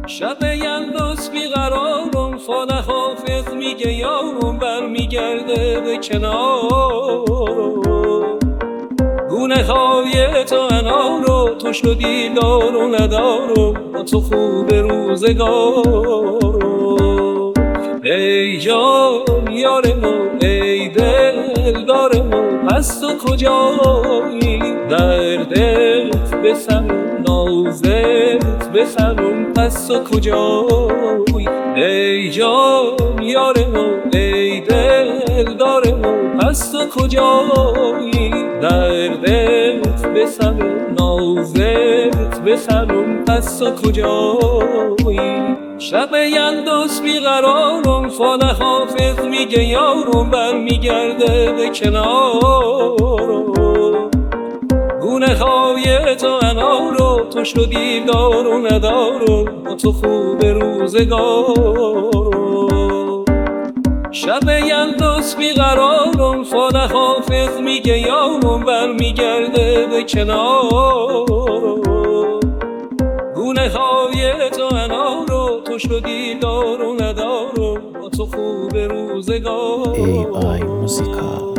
شب یلداست بیقرارم، فال حافظ میگه یارم برمیگرده به کنارم. گونه های تو انارو، تو شدی دار و ندارم، با تو خوب روزگارم. ای جان یار ما، ای دلدار ما، پس تو کجایی؟ در دلت بسرم، نازت بسرم، پس تو کجایی؟ ای جان یار ما، ای دلدار ما، پس تو کجایی؟ در دلت بسرم، نازت بسرم، پس تو کجایی؟ شب یلداست بیقرارم، فال حافظ میگه یارم برمیگرده به کنارم. گونه های تو انارو، تو شدی دار و ندارم، با تو خوب روزگارم. شب یلداست بیقرارم، فال حافظ میگه یارم برمیگرده به کنارم. گونه های تو انارو، تو شدی دار و ندارم، با تو خوب روزگارم. AI موسیقا